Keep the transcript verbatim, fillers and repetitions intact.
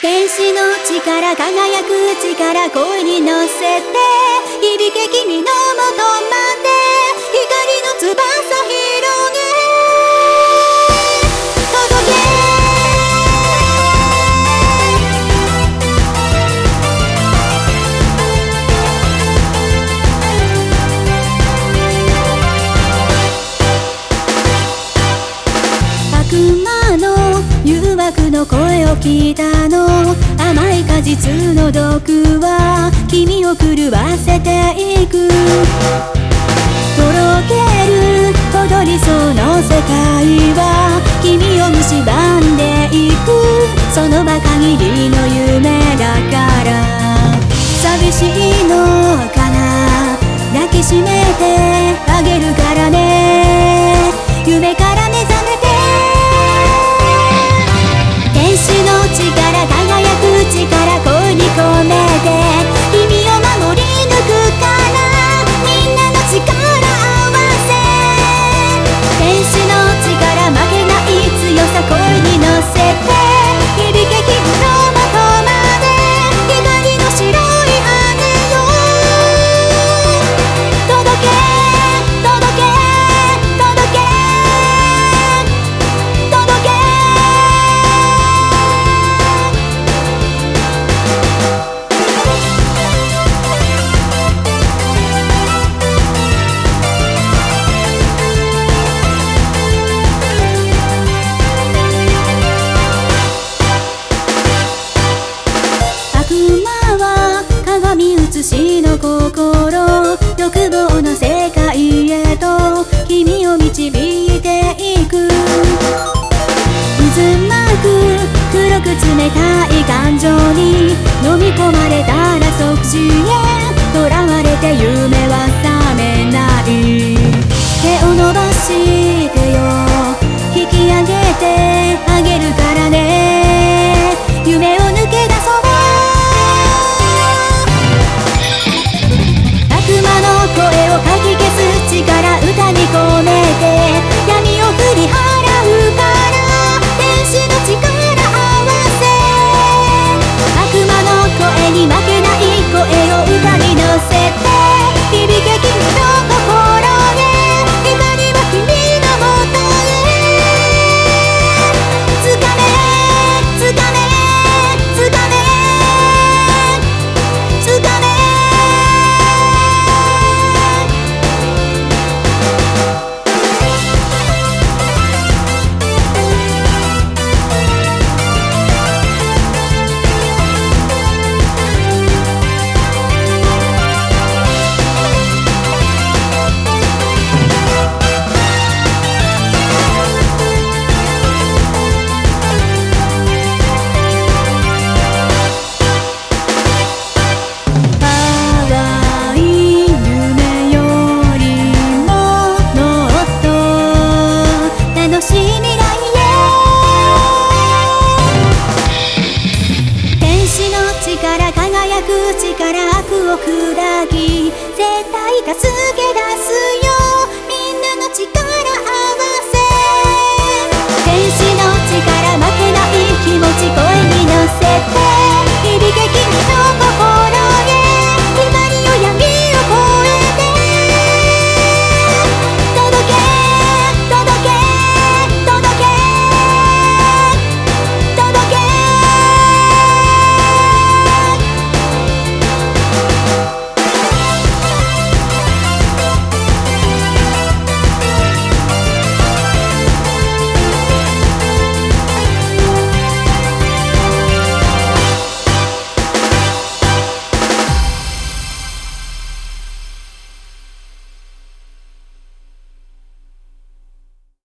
天使の力輝く力恋に乗せて響け君の元まで光の翼広げ届け悪魔の誘惑の声を聞いたの甘い果実の毒は君を狂わせていくとろけるほど理想の世界は君を蝕んでいくその場限りの夢だから寂しいのかな抱きしめてあげるからね夢から目覚めて天使の力輝く力恋に込めて君を守り抜くからみんなの力合わせ天使の力負けない強さ恋に乗せて響け君の元まで光の白い羽よ届け届け届け届け悪魔は鏡写しの心欲望の世界へと君を導いていく渦巻く黒く冷たい感情に飲み込まれたら即死へ囚われて夢は覚めない手を伸ばし